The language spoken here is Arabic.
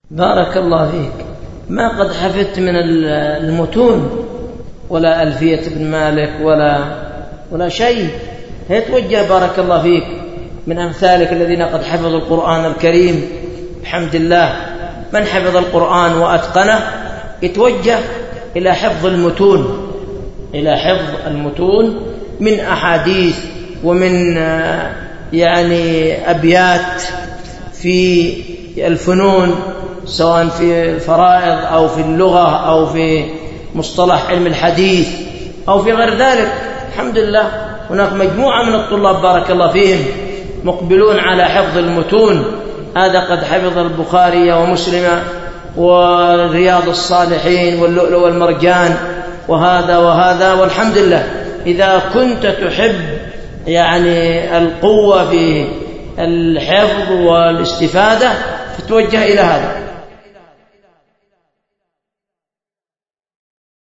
بارك الله فيك. ما قد حفظت من المتون ولا ألفية ابن مالك ولا شيء. يتوجه بارك الله فيك من أمثالك الذين قد حفظوا القرآن الكريم بحمد الله. من حفظ القرآن وأتقنه يتوجه إلى حفظ المتون من أحاديث ومن أبيات في الفنون، سواء في الفرائض أو في اللغة أو في مصطلح علم الحديث أو في غير ذلك. الحمد لله هناك مجموعة من الطلاب بارك الله فيهم مقبلون على حفظ المتون. هذا قد حفظ البخاري ومسلم ورياض الصالحين واللؤلؤ والمرجان وهذا والحمد لله. إذا كنت تحب القوة في الحفظ والاستفادة فتوجه إلى هذا.